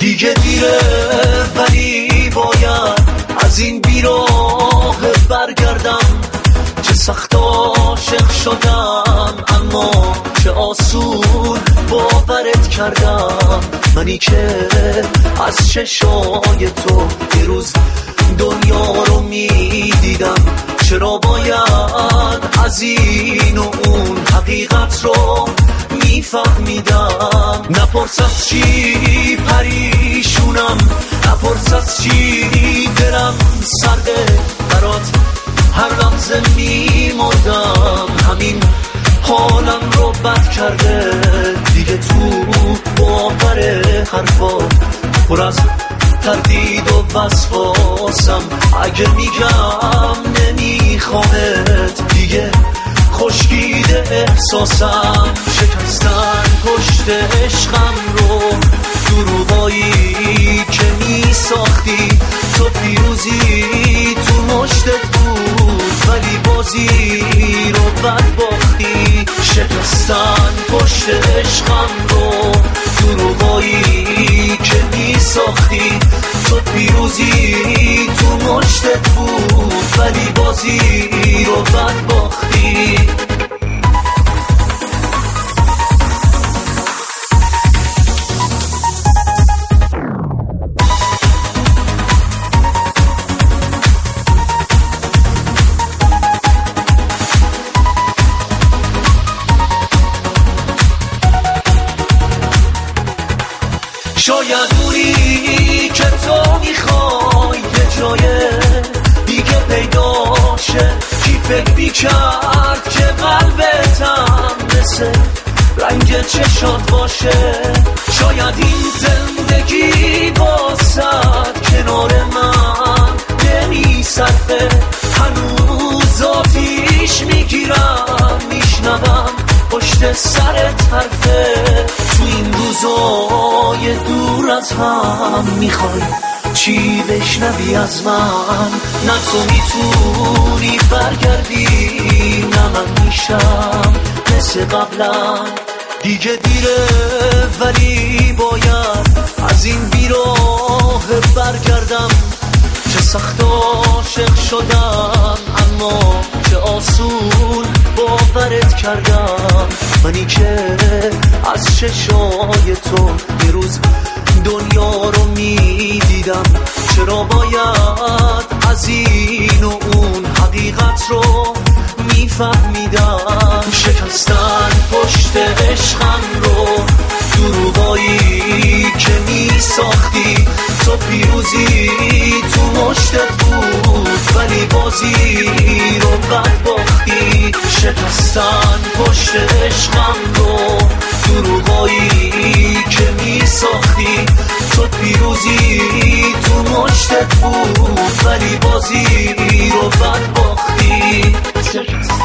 دیگه دیره ولی باید از این بیراه برگردم. چه سخت عاشق شدم اما چه آسون باورت کردم. منی که از چشای تو یه روز دنیا رو میدیدم. چرا باید از این و اون حقیقت رو میفهمیدم؟ نپرس از چی پریشونم، نپرس از چی دلم سرده برات هر لحظه میمردم. همین حالم رو بد کرده دیگه. تو باور حرفات پر از تردید و وسواسم. اگه میگم نمیخوامت دیگه خشکیده احساسم. شکستن پشت عشقم رو دروغایی که میساختی. تو پیروزی تو مشتت بود ولی بازی رو بد باختی. شکستن پشت عشقم رو دروغایی که میساختی. تو پیروزی تو مشتت بود ولی بازی رو بد باختی. شاید اونی که تو میخوای یه جای دیگه پیدا شه. کی فکر میکرد که قلبتم مثل رنگ چشات باشه؟ شاید این زندگی باسد کنار من نمیصرفه. هنوز آتیش میگیرم میشنوم پشت سرت حرفه. تو این روزای دور از هم میخوای چی بشنوی از من؟ نه تو میتونی برگردی نه من میشم مثل قبلا. دیگه دیره ولی باید از این بیراه برگردم. چه سخت عاشق شدم اما چه آسون باورت کردم. منی که از چشای تو یه روز دنیا رو میدیدم. چرا باید از این و اون حقیقت رو میفهمیدم؟ شکستن پشت عشقم رو دروغایی که میساختی. تو پیروزی تو مشتت بود ولی بازی رو بد باختی. شکستن پشت عشقم رو دروغایی که میساختی. تو پیروزی تو مشتت بود ولی بازی رو بد باختی.